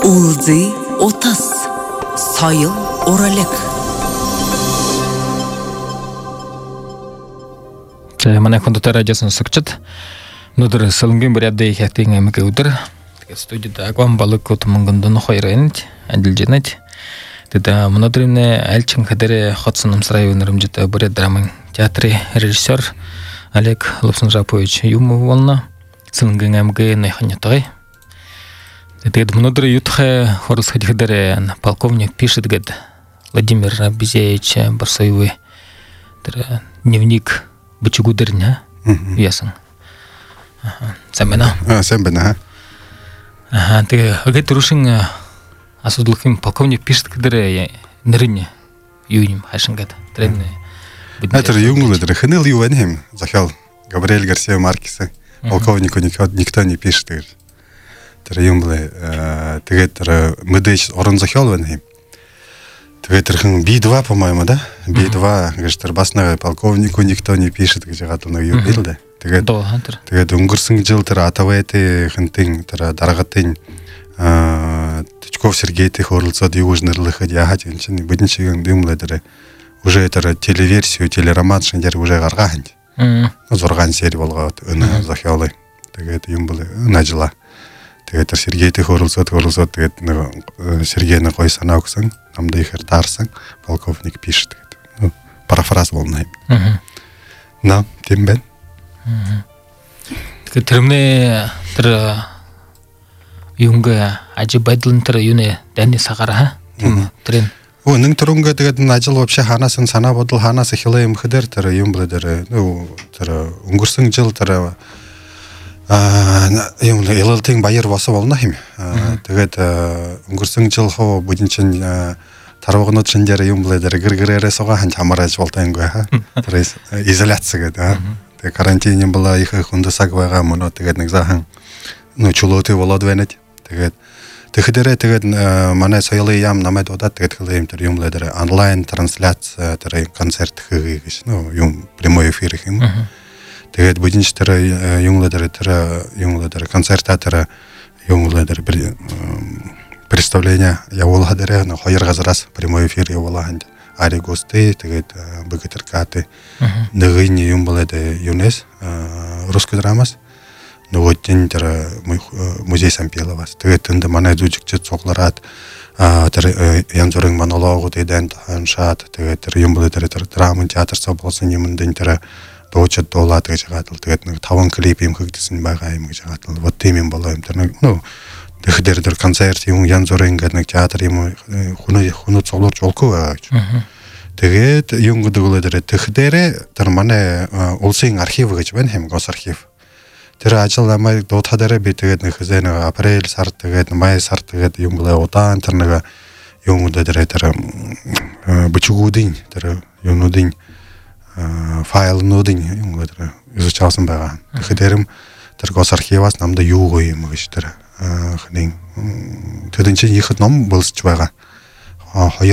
Ылзый отас, сайыл оралек. Мана кондуктор радиосын сыкчыт. Нудыр сылынген бір әбді екәктен әмігі өдір. Студияда агвам балық көтімінгіндіні қойрайынды, әділженеді. Деді мұнадырыны әлчін қадыры Хотсыным сырай өнірім жеті бір драмын театры режиссер Олег Лапсынжапович Юмов болна. Сылынген әмігі найханетағай. Деді мұнадыры ютхы хорылсқа дегдері полковник пишет гад Владимир Безеевич Барсоевый дневник Бычугудырня, ясың. Сәмбена. Сәмбена. Теге агай турушың асудылықым полковник пишет кедері ніріне юним хашыңгад. Это юнгулы, хыныл ювенхим, захел Габриэль Гарсия Маркеса. Полковнику никто не пишет. Это юнгулы, теге мыдыч орын захел венхим. Теге Би-2, по-моему, да? Би-2, говорит, басного полковнику никто не пишет, где гатуна юбил, да? Теге унгурсың жыл атавайты хынтың, дарагатын Тычков Сергей Тихорлцад южнырлыхы дияхат, будинчеген дымлы, уже это телеверсию, телероман шендер уже гаргахант. Зорган серия волгат, ына захялы. Теге это юмбылы, наджила. Теге Сергей Тихорлцад, Сергей на кой санауксан, нам да их дарсан, полковник пишет. Парафраз волнай. На, тем бен. Термне юнга ажибайдлын юне дәне сағара, трен. Нің тұрынға дегетін ажыл вообще ханасын сана бодыл ханасы хилайым хыдыр юмблы унгурсын жыл елілтің байыр басы болна хим. Унгурсын жыл хо будинчен тарвағын өтшіндері юмблы гір-гір-гірі соға хан чамараж болтайын көй, изоляция. Карантинем была их хундасак вага, моно тегетник захан. Чулоты володвенет. Тегедере тегет мане сойлы ям намет одат тегет хилаим тер юмледере онлайн трансляция тер концерт хигиш. Юм прямой эфир хим. Тегет будинч тер юмледере концерта тер юмледере представление я волгадере на хайр газрас прямой эфир я волганд. Ари гости, тегет богатыркаты. Дыгыни юмбаледе юнес русский драмас. Но вот день музей Сампеловас. Тегет тенде мана дучикчет сокларат. Янзорын монологу дейден ханшат. Тегет юмбаледе драмын театр соболсын юмын день доочет долат гажагатыл. Тегет таван клипим хыгдысын багайым гажагатыл. Вот темим балайым. Дыхдердер концерт юм янзорын гаднак театр юм хуну цолор жолку агач. Тэгээд юнгдгулэдэр тэхдэрэ тэр манай улсын архив гэж байна хэм гос архив. Тэр ажил намайг дуутахаараа би тэгээд нэг хэзээ нэг април сар тэгээд май сар тэгээд юмлаа удаан тэр нэг юнгдэр тэр бичгүүдийн тэр юунуудын файлнуудын юнгдэр изучаасан байгаа. Тэгэхээр тэр гос архиваас намда юу юм гэж тэр хнин тэдэн чинь ихэд ном болсч байгаа. Хоёр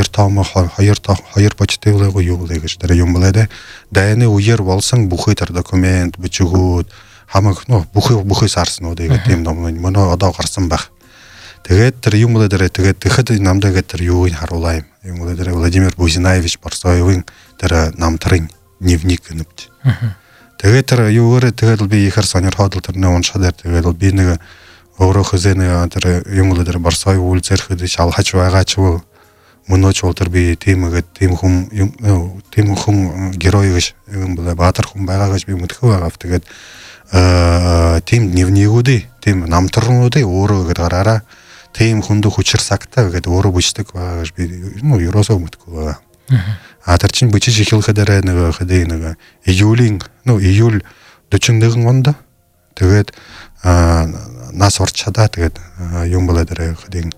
почтовлего юулы гэж тэр юм болоо. Дайны үер болсон бүхий тэр документ бичгүүд хамаг бүхий сарснууд гэдэг тийм ном мөн одоо гарсан баг. Тэгээд тэр юм болоо тэгээд тэгэхэд намдаа гэдэг тэр юуг харуулаа юм болоо тэр Владимир Бузинаевич Барсоевын тэр намтрын дневник гэнэвч. Тэгээд тэр юугаар тэгээд би ихэр сонирхоод тэр нэг уншаад тэгээд би нэг өөрөө хөзэн тэр юм болоо тэр Барсоев үлзэрхэд шалхаж байгаа ч мөнөч болтер би тийм хүн герой гэж юм бол баатар хүн байгаа гэж би мэдхүү байгаа. Тэгээд тийм дневнигүүдээ тийм намтрнуудыг өөрөө гээд гараараа тийм хүнд хүчээр сагтаа гээд өөрөө бичдэг байгаа гэж би ерөөсөө мэдхүү байгаа. Тэр чинь бичиж эхлэхээр нэг июль 41 онд тэгээд нас орч чадаа тэгээд юм болоо дээр хэдийн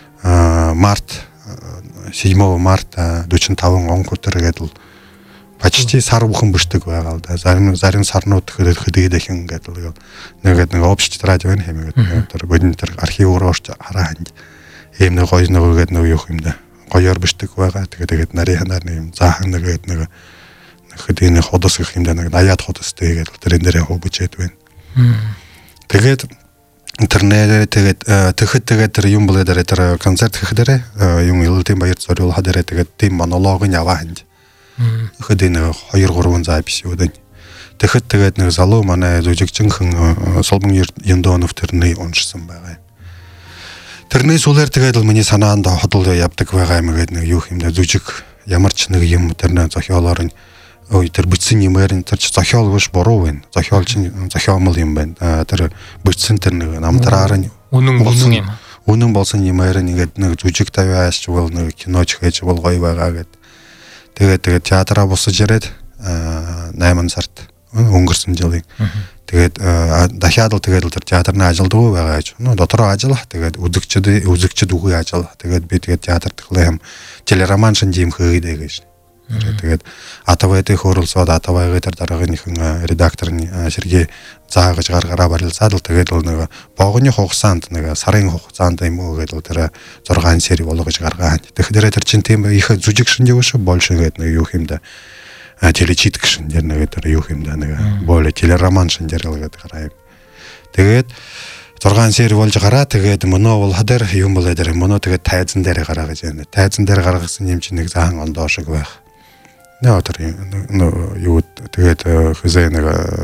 март 7 марта 45 он көтөргээд л почти сар бүхэн бишдэг байгаа л да. Зарим сарнууд хөдөөд ихэн гэдэг нэг общий радио хэмээгээд тэр бодин тэр архив өрөөж хараад ийм нэг гоё нэгээд нэг юу юм да. Гоёор бишдэг байгаа. Тэгээд нарийнханаар нэг заахан нэгээд нэг хөдөөний ходос гэх юм да нэг 80 ходостэй тэгээд тэрэн дээрээ хөө бичээд байна. Тэгээд интернет тэгээд тэгэхэд тэр юм болоо дээр тэр концерт хийхээр юм илүүтэй баяр зориул хадэрэ тэгээд тийм монолог нь яваа ханд. Хөдөө нэг 2-3 запись өгдөн. Тэгэхэд нэг залуу манай зүжигчинхэн Солбон Яндонов тэрний уншсан байгаа юм. Тэрний сүлээр тэгээд л миний санаанд ходол явдаг байгаа юм гээд нэг юу юмдаа зүжиг ямар ч нэг юм тэрний зохиолоор нь тэр бичсэн юмэр нь тэр ч зохиол биш буруу байна. Зохиол чинь зохиомл юм байна. Тэр бичсэн тэр нэг намтраар нь үнэн болсон юм. Үнэн болсон юмэр нь ингээд нэг зүжиг тавиаш чугал нэг кино ч хийж бол гоё байгаа гэд. Тэгээд театраа босож ирээд 8 сард өнгөрсөн жилийн. Тэгээд дахиад л тэгээд тэр театрны ажилддаг байгаа гэж. Дотроо ажиллах тэгээд үзэгчд үгүй ажил. Тэгээд би тэгээд театр тэглээ юм телероман шин юм хөөгээд гэж. Тэгээд атавайд хөөрөлсөд атавайгаа тэр дараагийн редакторны Сергей заагаж гаргараа барилцаад л тэгээд л нэг богоны хугацаанд нэг сарын хугацаанд юм уу гэдэг тэр 6 сери болгож гаргаа. Тэгэхээр тэр чин тийм их зүжиг шинжээ биш больше гэдэг нэг юу юм да. Телечитк шинжээр нэг тэр юу юм да нэг более телероман шинжээр л гэдэг гараа юм. Тэгээд 6 сер болж гараа тэгээд мөнөө бол хадэр юм болоо дээр мөнөө тэгээд тайзан дээр гараа гэж байна. Тайзан дээр гаргасан юм чинь нэг захан ондоо шиг байх. Тэр юу тэгээд хизээ нэг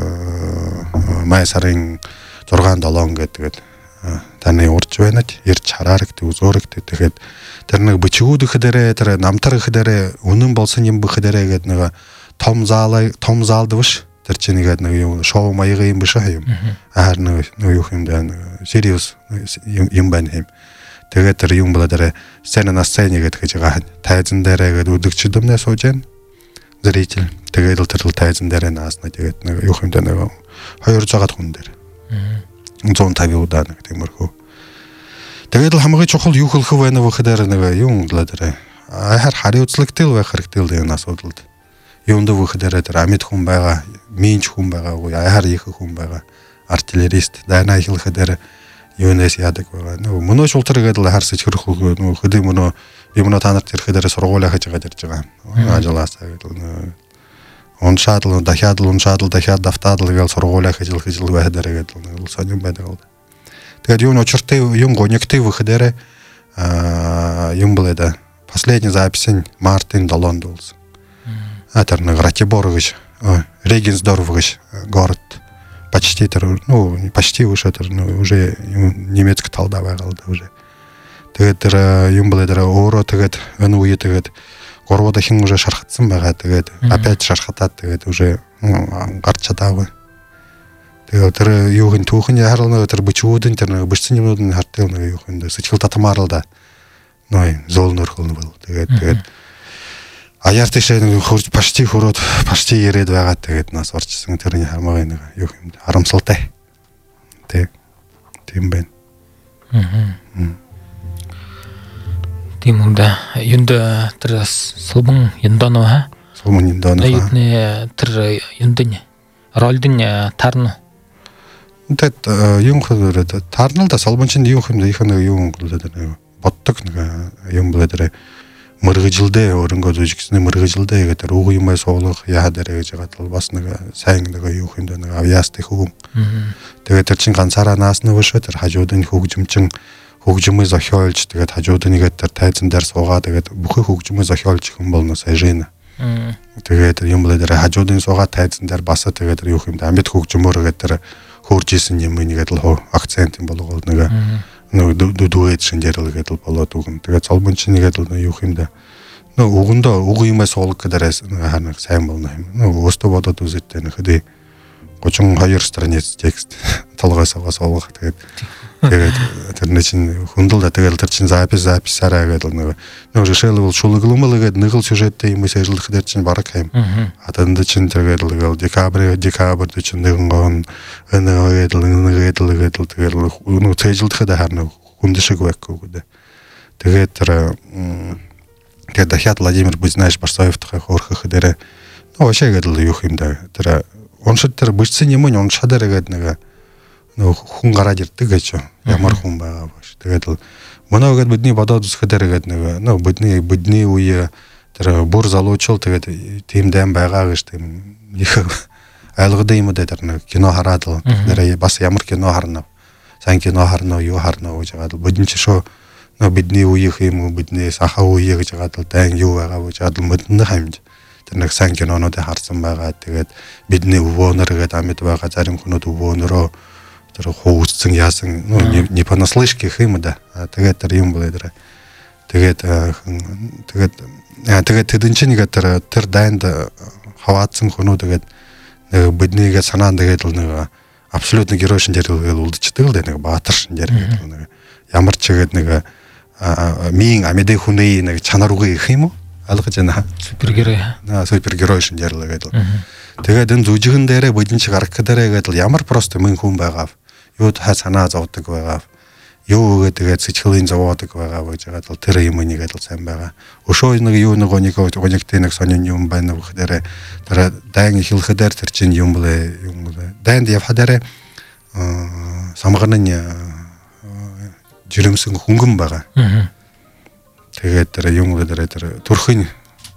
май сарын 6-7 гэдэг таны урж байна ч ирж хараарэг үзөөрэг тэгээд тэр нэг бичгүүд ихэдэрэ тэр намтар ихэдэрэ үнэн болсон юм бэхэдэрэ гэдэг нэг том заалд биш тэр чинь нэг юу шоу маягийн юм биш юм аар нэг юу юм даа serious юм байна юм тэгээд тэр юм болоо дээр сцена на сцене гэдэг гэж байгаа тайзан дээрээ гэдэг үдэгчд өмнө сууж байна зритель тэгээд л тэр тайзан дээр нааснаа тэгээд нэг юу юм даа нэг 200 хүн дээр 150 удаа нэг тиймэрхүү тэгээд л хамгийн чухал юу хэлэх вэ гэхээр нэг юм л дээр хариуцлагатай байх хэрэгтэй л энэ асуудалд юунд вэхээр тэр амьд хүн байгаа минж хүн байгаа яхаар их хүн байгаа артиллерист дайна хэлэхээр юунаас яадаг байгаа мөнөө шултар гэдэг л харсаж хөрөх хөдөө мөнөө юмноо та нарт ирэхээр сургуулаа хийж байгаа дэрж байгаа ажлаасаа гэдэг уншаад дахиад давтаад л гэж сургуулаа хийж байхад гэдэг л сонирн байдаг. Тэгээд юу нөчртэй юм гонёгтэй вэхээр юм болоо последний запись Мартин Долонд болсон. Тэр нэг Ратибор гэж Регенсдорф гэж город почти тэр почти уже тэр уже немецк талда байгаа л да уже. Тэгээд тэр юм болоо тэр өөрөө тэгээд энэ үе тэгээд 3 дахин уже шархацсан байгаа. Тэгээд опять шархатаад тэгээд уже гарч чадаагүй. Тэгээд тэр юугийн түүхэн харна тэр бичгүүдэн тэр бичсэн юмнууд нь хартаа нэг юу юм да сэтгэл татмаар л да. Зөөлнөрхөл бол тэгээд аяар тийшээ нэг хурж почти хөрөөд почти яриад байгаа тэгээд нас орчихсон тэрний хамаагийн нэг юу юм харамсалтай. Тийм байна. Тийм үнэ. Юнд тэр Солбон Яндонов Солбон Яндонов. Эдний тэр юндын ролдын таарна. Тэд юм хөрөөд таарна л да Солбон чинь юу юм их нэг юм болоод боддог нэг юм болоод тэр мөргөжилдээ өөрөнгөө зүжигчний мөргөжилдээ гэдэг үг юмаа суулгах яа дээрэ гэж байгаа бол бас нэг сайн нэг юу юм даа нэг авьяастай хөвгөн. Тэгээд тэр чин ганцаараа наасна биш тэр хажуудын хөгжмөө зохиолж тэгээд хажуудныгээд тэр тайзан дээр суугаад тэгээд бүхий хөгжмөө зохиолж хүн болно сажина. Тэгээд юм болоо тэр хажуудын суугаад тайзан дээр басаа тэгээд юу юм даа амьд хөгжмөөргээд тэр хөөржсэн юм нэгээд л акцент юм болгоод нэг дүүэд шинжэрлэгээд л болоод үгэн. Тэгээд Солбон чинь нэгээд л юу юм даа. Өгөндөө үг юмаа суулгах гэдээрээс харна сайн болно юм. Өөртөө бодоод үзээд нэг хэдий 32 страниц текст толгойсоо суулгах тэгээд тэр чинь хүндэл тэгэл тэр чинь записараа гэдэг нэг решил шулглумал гэдэг нэг л сюжеттэй юм сэжлэх дээр чинь бараг юм. Атанд чинь тэгээд л декабрь чинь нэгэн гон тэгээд нэг цэжлэхэд харна хүндшиг байхгүй гэдэг. Тэгээд тэр тэгээд дахиад Владимир Бузнаш Барсоевтай хөөрхөх дээр вообще гэдэг юу юм да. Тэр уншид тэр бичсэн юм нь уншаад ирээд нэг хүн гараад ирдэг гэж ямар хүн байгаа баш. Тэгээд л мөнөөгээд бидний бодоод үзэхэд нэг бидний үе тэр бүр залуучул тэгээд тийм дэм байгаа гэж тийм их айлгад юм дээр нэг кино хараад л тэр бас ямар кино харна сайн кино харна юу харна гэж байгаа л бодин ч шо бидний үеийнх юм уу бидний сахаа үеэ гэж байгаа л дайн юу байгаа гэж байгаа л модны хамж тэр нэг сайн кинонуудыг харсан байгаа. Тэгээд бидний өвөөнөр гэдэг амьд байгаа зарим хүмүүс өвөөнөрөө тэр хуучсан яасан не понаслышь гэх юм да. Тэгээд тэр юм болоо тэр. Тэгээд тэдэн чинь нэг тэр дайнд хаваацсан хүмүүс тэгээд нэг биднийгээ санаанд тэгээд л нэг абсолютно герой шинжээр үлдчихдэг л нэг баатар шинжээр гэдэг нэг ямар ч тэгээд нэг мин амьд хүний нэг чанар үгүй гэх юм уу? Алгаж байна. Супергерой. Супергерой шинжээр л гэдэг. Тэгээд энэ зүжигэн дээрээ бодин чи гарах дээрээ гэдэг ямар просто мэн хүн байгаа. Юу та санаа зовдөг байгаа. Юу гэдэг сэтгэлийн зовоодог байгаа гэж байгаа л тэр юм нэгээд л сайн байгаа. Өшөө нэг юу нэг гонигтэй нэг сонин юм байна гэх дээрээ тэр дайн хэлэхээр тэр чинь юм блэ. Дайнд явах дээрээ самганы жирэмсэн хөнгөн байгаа. Тэгээд тэр юм дээр тэр төрхөн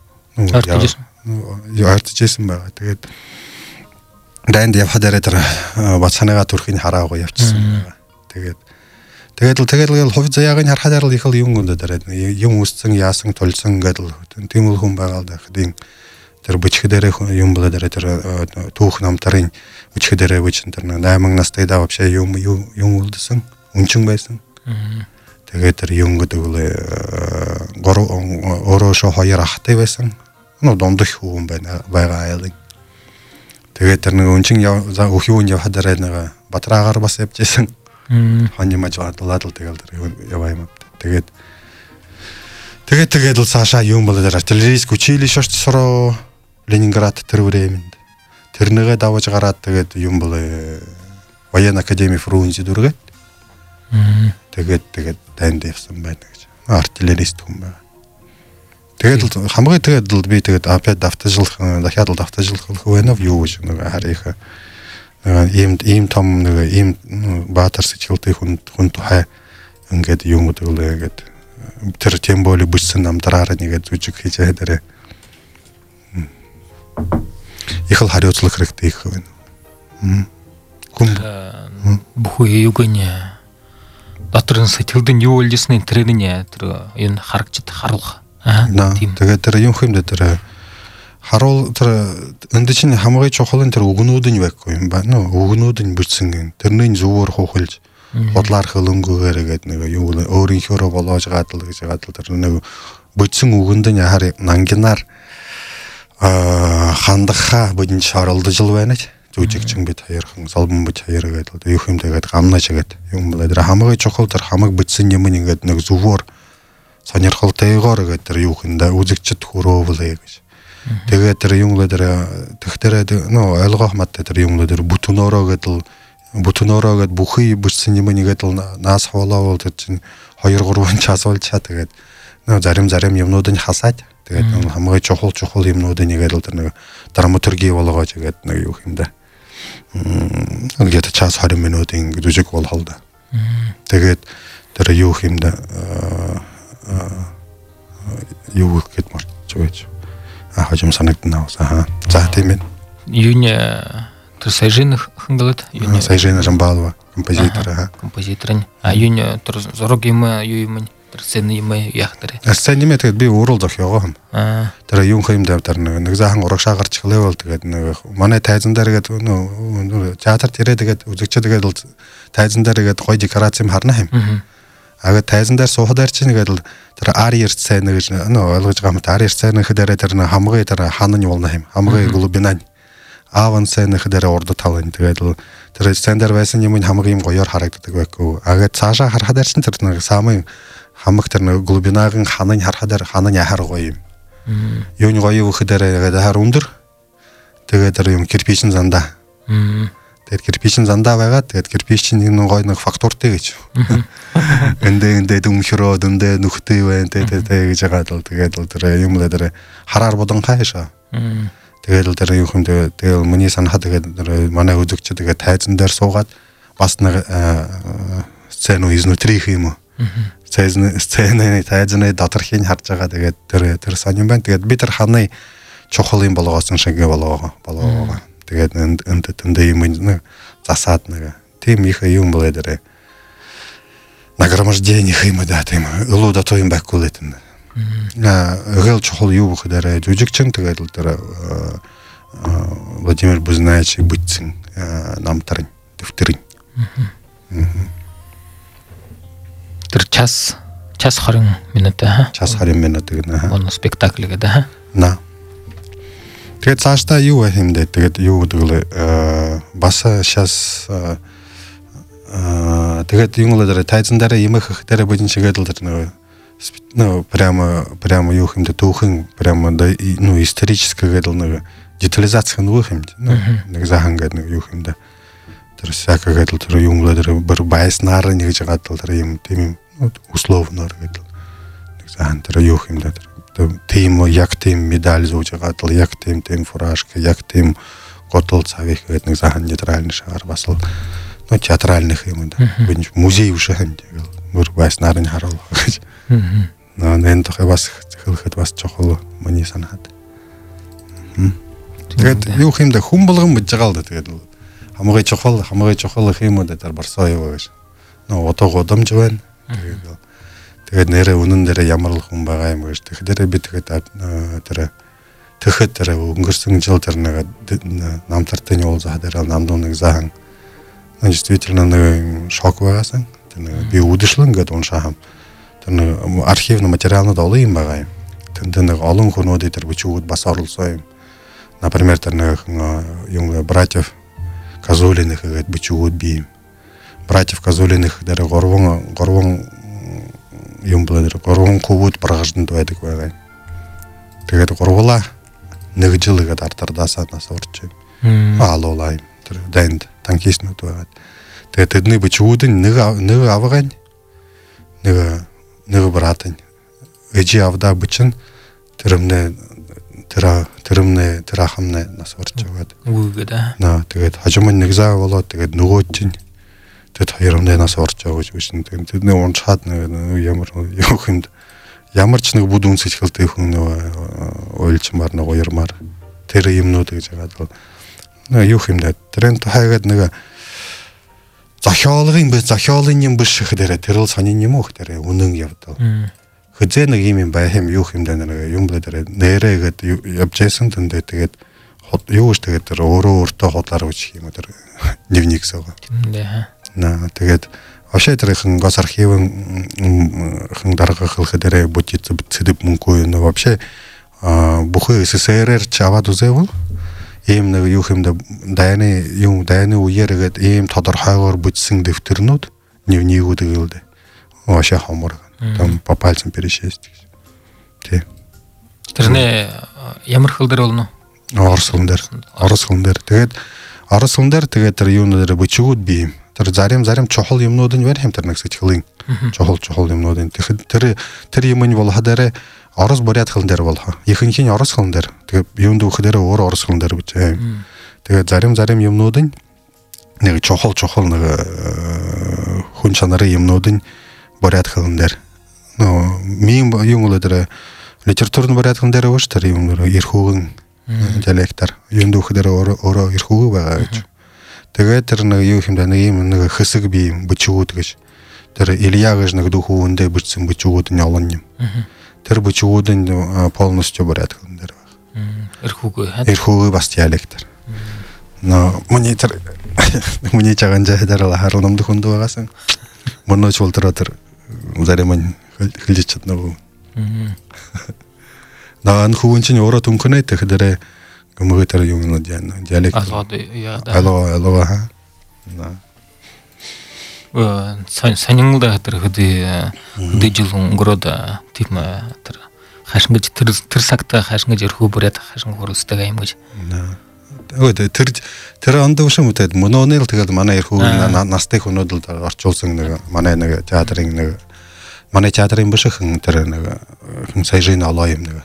яартжсэн байгаа. Тэгээд дайнд явах дээрээ тэр бацааныга төрхийг хараагаа явчихсан байгаа. Тэгээд л хувь заяагийн харахаар л их л юм өндөр юм үсцэн яасан тулсан гэдэл тийм л хүн байгаа л дахин тэр бичгдэрэ юм болоо дээр тэр түүх намтарын бичгдэрэ бичэн тэр 8 настай да вообще юм үлдсэн үнчин байсан. Тэгээд тэр юм гэдэг л ороошо хоёр ахтай байсан. Дондох хүн байгаа айлын. Тэгээд тэр нэг үнчин өхөн явахад дээр нэг батраагаар бас явжсэн. Хань мажаадлаад л тэгэл яваа юм. Тэгээд л цаашаа юм болоо дээр артиллерийск училище сороо Ленинград тэр времэнд тэрнийгээ давж гараад тэгээд юм болоо военная академия Фрунзе дүргээд тэгээд дайнд явсан байна гэж артиллерист хүн байна. Тэгээд хамгийн тэгээд л би тэгээд апет давтажлах дахиад л давтажлах байна юу гэж нэг харих ийм том нэг ийм баатар сэтгэлтэй хүн тухай ингээд юм үгэлээ ингээд тэр тем более бүссэн намдраар нэгээд зүжиг хийж байгаа их л хариуцлах хэрэгтэй их байна. Бүхий юугэн дотор нь сэтгэлдэн юу үлжсэн тэрний тэр энэ харагчд харуулах. Тэгээд тэр юм хэмдэ тэр харуул тэр энд чинь хамгийн чухал нь тэр үгнүүд нь байхгүй юм байна. Үгнүүд нь бүтсэн тэрний зүгээр хуухалж бодлоор хөлөнгөөр гэдэг нэг юу өөрийнхөө болоож гадал гэж гадал тэр нэг бүтсэн үгэнд нь яхаар нангинаар хандахаа бодин шаралдаж л байна ч зүжигчин бид хоёрхан солбон бич хоёр гэдэг юу юм тэгээд гамнаж гэдэг юм болоо тэр хамгийн чухал тэр хамаг бүтсэн юм ингээд нэг зүгээр сонирхолтойгоор гэдэг тэр юу хүндэ үзэгчд хөрөөвлээ гэж. Тэгээд тэр юм л тэр тэгтэрээ ойлгох маттай тэр юм л тэр бүтнөөрөө гэд бүхий бүтсэн юм нэгэд л наас хавлаа бол тэр чинь 2-3 час болчаа тэгээд зарим юмнууд нь хасаад тэгээд хамгийн чухал юмнууд нэгэд л тэр нэг драматурги болгоож гэдэг нэг юу юм да. Ингээд час 20 минутын зүжиг болхол да. Тэгээд тэр юу юм да юу гэд марч байж. Хожим санагдана аа. За тийм ээ. Юуны тэр Сайжин хангалт юуны Сайжин Рамбалова композитор композитор. Юуны тэр зураг юм юу юм тэр сцен юм яах тэр. Сцен юм тэгээд би өөрөө зохиогоо. Тэр юм хэм дээр нэг заахан урагшаа гарч эхлэв бол тэгээд нэг манай тайзан дээр гэдэг театрт ирээд тэгээд үзэгчд тэгээд л тайзан дээр тэгээд гоё декорац юм харна хэм. Ага тайзан дээр суухаар чинь гэдэг л тэр ариер сцен гэж ойлгож байгаа юм. Ариер сцен гэхээр тэр хамгийн тэр ханан болно юм. Хамгийн глубинань аван сцен гэхээр урд талын тэгээд л тэр сцен дээр байсан юм хамгийн гоёор харагддаг байхгүй. Ага цаашаа харахад чинь тэр нэг самын хамаг тэр нэг глубинагийн ханан харахад ханан яхаар гоё юм. Юуны гоё гэхээр хар өндөр. Тэгээд тэр юм кирпичийн зандаа. Тэгээд кирпичийн зандаа байгаа. Тэгээд кирпичийн нэг гоё нэг фактуртэй гэж. Эндээ дүмхрөө дүндээ нүхтэй байна тэгээд гэж байгаа л тэгээд л тэр юм л тэр хараар бодон хаашаа. Тэгээд л тэр юм тэгээд миний санахад тэгээд манай үзэгч тэгээд тайзан дээр суугаад бас нэг сцену изнутри юм уу. Сцены тайзаны доторхийг харж байгаа тэгээд тэр сонирн байна. Тэгээд би тэр ханы чухал юм болгоосон шиг болоо. Тэгээд энд юм засаад нэг тийм их юм болоо дээр нагромождение хыймы да тем ылу да тоим бак кулетін. Гыл чохол юбу хыдары жүжікчің тігадылтары Владимир Бузнаевич бытсың намтарын, дифтырын. Тыр час харың минута. Час харым минуты. Оны спектакліге да. На. Тэгээд цаашдаа юу байх юм бэ? Тэгээд юу гэдгийг баса сейчас тэгээд юм л дээр тайзан дээр имэх дээр бодин шигээд л тэр прямо юу юм бэ? Түүхэн прямо историческое гэдэг детализация нөх юм. Нэг захан гэдэг юу юм бэ? Тэр всякое гэдэг тэр юм л дээр бүр байснаар нэг жагаад л тэр юм тийм условно гэдэг. Нэг захан тэр юу юм бэ? Тим як тим медаль зүүжгаад яг тим фуражка яг тим готол цавих гэдэг нэг захан нейтральный шаар бас л театральных юм да. Музей уже хэмдэг. Мөр байснаар нь харуул гэж. Нэн тохой бас хэлэхэд бас чухал миний санаад. Тэгээд юу юм да хүн болгон бэж байгаа л да тэгээд хамгийн чухал юм да тэр барсаа юу гэж. Отоо годомж байна. Тэгээд нэрээ үнэн дээр ямар л хүн байгаа юм гэж. Тэгэхээр би тэгээд тэр тэгэхэд тэр өнгөрсөн жил тэр нэг намтартын уулзаа дээр намдуу нэг захан действительно нэг шок байгасан. Тэр би үдэшлэн гэдэг уншаам. Тэр нэг архивны материалнууд олон юм байгаа юм. Тэнд нэг олон хүмүүд тэр бичгүүд бас оруулсан юм. Например, тэр нэг юм братьев Козулиных гэдэг бичгүүд бий. Братьев Козулиных дээр гурван юм блэр гурван хөвөд баргажданд байдаг байгаа. Тэгээд гурвлаа нэг жил гээд артардасаа нас урч юм. Аалуулаа юм. Тэр дайнд танкистнууд байгаа. Тэгээд тэдний бичгүүд нэг авгань нэг братань эжи авда бичин тэрэмнэ хамнэ нас урч байгаа. Үгээд тэгээд хажуумын нэг заа болоод тэгээд нөгөөд чинь тэд хоёрын нас орж байгаа гэж биш. Тэдний уншаад ямар ч нэг бүд үнсэж хэлтэй хүн ойлчмаар нэг уярмаар тэр юмнууд гэж байгаа. Юу юм да тренд хайгаад нэг зохиолын юм биш гэхээр тэр л сонин юм уу гэхээр үнэн явдал. Хэзээ нэг юм байх юм юу юм да нэг юм блэ нэрээгээд явжсэн тэндээ тэгээд юу гэж тэгээд тэр өөртөө хотлаар үчих юм тэр дневник сага. Тэгээд вообще тэрхэн госархивын дарга хэлэхээр будет цэдэп мөнгөө нь вообще бүхий СССР-ээр ч аваад үзээв. Ийм нэг юу юм да дайны үеэргээд ийм тодорхойгоор бичсэн дэвтэрнүүд дневникүүд гэлдэ. Вообще хомор. Там по пальцам пересчесть. Тий. Тэрнээ ямар хэл дээр болно? Орос хэлнээр. Тэгээд орос хэлнээр тэгээд тэр юунаар бичгүүд бий. Тэр зарим чухал юмнууд нь барь хэмтэр нэг сэтгэлийн чухал юмнууд нь. Тэгэхээр тэр юм нь бол хадаарэ орос бурят хэлэн дээр болох. Ихэнх нь орос хэлэн дээр. Тэгээд юунд өгөхөөр өөр орос хэлэн дээр бичээ. Тэгээд зарим юмнууд нь нэг чухал нэг хүн чанарын юмнууд нь бурят хэлэн дээр. Мим юм л дээр литературны бурят хэлэн дээр өгч тэр юм эрхүүгэн диалектар юунд өгөхөөр өөрөө эрхүүг байгаа гэж. Тэгээд тэр нэг юу юм да нэг хэсэг бий бичгүүд гэж. Тэр Илья гэж нэг дөхөвөндөө бичсэн бичгүүд нь олон юм. Тэр бичгүүд нь полностью бурят хэлэн дээр байгаа. Эрхүүг бас диалектар. Миний чагаан жаадаар харал намд хүнд байгасан. Мөнөч болдроо тэр зарим нь хэлж чаднаа. Наан хувын чинь өөрөө түнхнээ тэгэхээр гомгоо тэр юм диалект. Алоо ха. Санингда тэр хөдөө жил өнгөрөөд тийм тэр хашин гэж тэр сагта хашин гэж өрхөө бүрээд хашин хөрөлсдөг юм гэж. Тэр ондогш юм тэгээд мөнөөнэл тэгээд манай эрхүү настай хүмүүд л орчуулсан нэг манай нэг театрын биш хэн тэр нэг хэн саяжин алоо юм нэг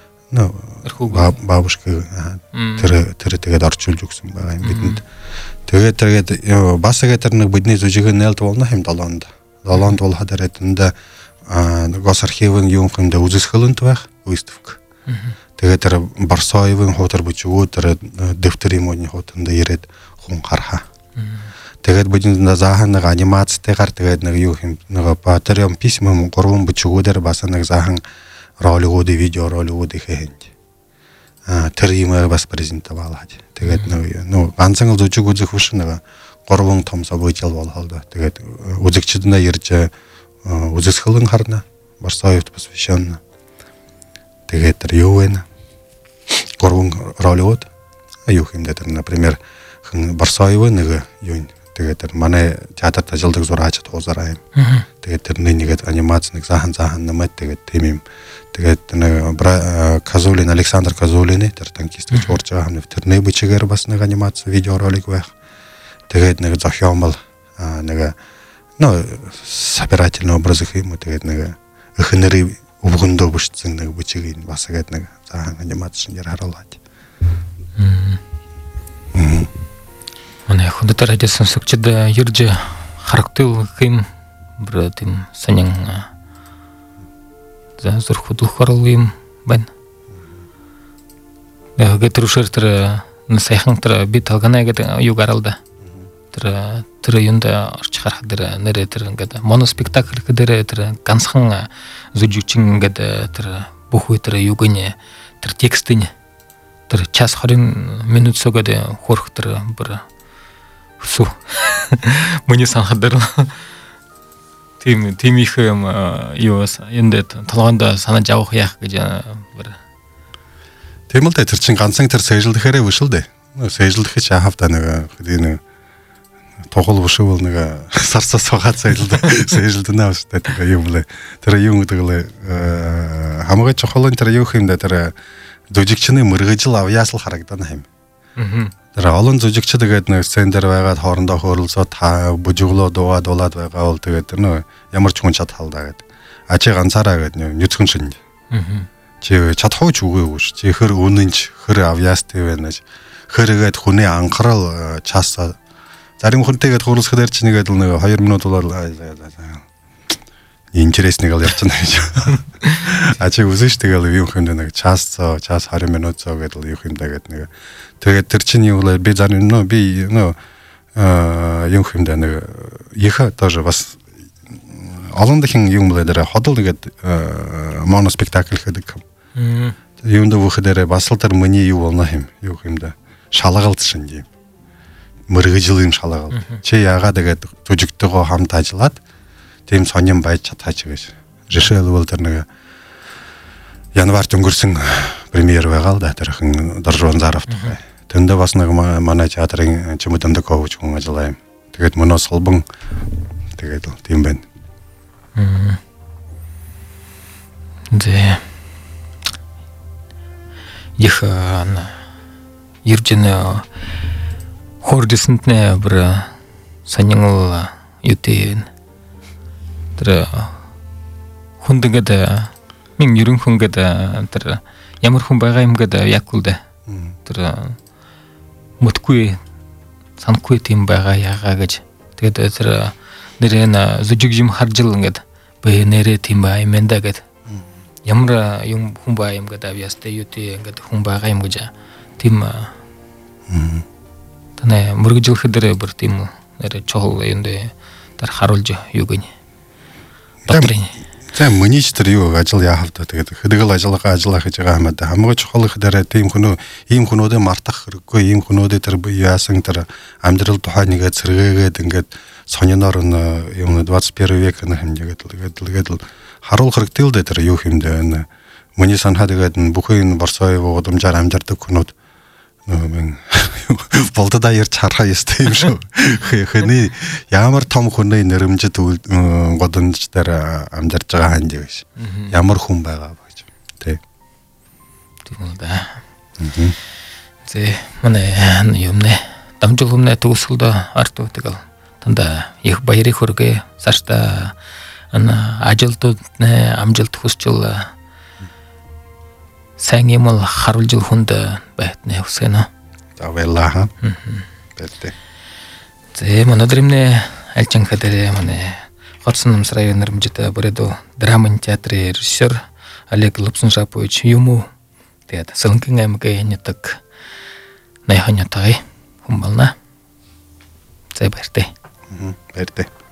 бабушка тэр тэгээд орчуулж өгсөн байгаа юм бидэнд. Тэгээд бас тэр нэг бидний зүжихэн нэлт болно хэм 7-нд бол хадаард энэ госархивын юм хэмдэ үзэсгэлэнт байх выставка. Тэгээд тэр Барсоевын хутар бичгүүд тэр дэвтэр юмны хутанд ирээд хүн хараа. тэгээд бодин заахан нэг анимацтайгаар тэгээд нэг юу юм нэг патерион письмом гурван бичгүүдээр бас нэг заахан ролигууд видео ролигууд ихэн. Тэр юмар бас презентовалаад. Тэгээд нэг ганцхан зүжиг үзэх биш нэг гурван том событиал болхол да. Тэгээд үзэгчдэндээ ирж үзэсгэлэн харна. Барсаевт посвященно. Тэгээд тэр юу вэ? Гурван ролигууд юу юм дээр например Барсаева нэг юу тэгээд тэр манай театрт ажилладаг зураач туузараа юм. Тэгээд тэрний нэгэд анимац нэг заахан нэмээд тэгээд тийм юм. Тэгээд нэг Казулин Александр Казулины тэр танкист гэж урж байгаа юм. Тэрний бичгээр бас нэг анимац видео ролик байх. Тэгээд нэг зохиомл нэг собирательный образ их юм. Тэгээд нэг эхнэрийн өвгөндөө бичсэн нэг бичгийг бас тэгээд нэг заахан анимацшнээр харуулад. Манай хүндэт радио сонсогчид ерж харагддаг юм бүр тийм санин зүрх хөдөлгөөр юм байна. Гэтрүүшэр тэр сайхан тэр би талганаа гэдэг юу гаралда. Тэр юунда орч харах дээр нэрээ тэр ингээд моноспектакль дээр тэр ганцхан зүжигчин ингээд тэр бүх үе тэр юг нь тэр текстэн тэр час 20 минут согод хөрх тэр бүр су миний санхадар тийм их юм юу энд толгоонд санаж авах яах гэж бүр тийм л тэр чин ганцхан тэр сэжлэхээр биш л дээ. Сэжлэх чи хавта нэг хэдийн тогол биш бол нэг сарсаас хагаад сэжлдэнэ авштай тэр юм лээ. Тэр юм гэдэг л хамгийн чухал нь тэр юу юм да тэр зүжигчний мөргөжл авьяасл харагдана юм. Тэр олон зүжигчд тэгээд нэг сцен дээр байгаад хоорондоо хөрөлцөө та бүжиглөө дуулаад байгаа бол тэгээд нөө ямар ч хүн чадхалдаа гэдэг. А чи ганцаараа гэдэг нүцгэн шин. Чи чадхууч үгүй ш. Чи хэр үнэнч хэр авьяастай байна ш. Хэргээд хүний анхаарал чаас зарим хүнтэйгээд хөрөлцөхөөр чи нэгэд нэг 2 минут болоод интересный гал явчихна гэж. А чи үзэж тэгэл юм хүнд нэг час 20 минут гэдэг юу юм да гэдэг нэг. Тэгээд тэр чинь юу вэ? Би зарим би юм хүнд нэг яха тоже бас олон дахин юм дээр ходол нэгэд моноспектакль гэдэг. Юм да вөхөдөр бас л тэр миний юу болно юм юм да. Шалгалт шин юм. Мөргөжл юм шалгалт. Чи яагаад тэгээд зүжигтэйгөө хамт ажиллаад тийм сонирн байж чадаач гэж. Жишээл бол тэр нэг январт өнгөрсөн премьер байгаа л да тэрхэн Доржон Заравт. Тэндээ бас нэг манай театрын Чемодан Дэкович хүн ажиллаа юм. Тэгээд мөнөө солбон тэгээд тийм байна. Зэ. Иржин хордисэнтнэ бүр санингал ютэн тэр хүндэгэд минь ерөн хүнгэд тэр ямар хүн байгаа юм гэдэг яг үл дээ. Тэр мөтгүй санахгүй тийм байгаа яага гэж. Тэгээд тэр нэрэн зүжиг юм харжил ингээд бэ нэрэ тийм баа юм да гэд. Ямар юм хүн баа юм гэдэг авьяастай юутэй ингээд хүн байгаа юм гэж. Тийм танаа мөргөжлөх дээр бүр тийм нэр чухал юм дээ. Тэр харуулж юу гэнэ. Тийм mëнийч тэр юу ажил яахав та тэгээд хэдэгэл ажиллагаа хийж байгаа юм да. Хамгийн чухал их дээр тийм ийм хүмүүдээ мартах хэрэггүй. Ийм хүмүүдээ тэр яасан тэр амьдрал тухай нэгээд сэргээгээд ингээд сониноор юм 21 век хэмжээгээд тэгээд харуул хэрэгтэй л дээ тэр юу юм дээ. Миний санаа тэгээд бүхэн Барсаев удамжаар амьдардаг хүмүүс болдоо ярь харахаа ёстой юм шүү. Хэний ямар том хүний нэрмжид годомж дээр амьдарч байгаа хань гэж. Ямар хүн байгаа гэж. Тэ. Тийм үү да. Зэ манай юм нэ. Дамжуул өмнө төгсгөлд арт тэгэл танда их баярыг хүргээ. Цаашдаа ажилтнууд амжилт хүсчил сайн юм л харуулж хүнд байтны хүсгэнэ. За баярлаа. Бэлтэ. Зэ өнөөдрийн альчин хадэрэ манай Хотсон намсраа нэрмжид бүрээд драмын театрын режиссер Олег Лобсон-Шапович юм уу? Тэгээд Солонгын аймгийн нэтг найханятай хүн байна. За баяртай. Баяртай.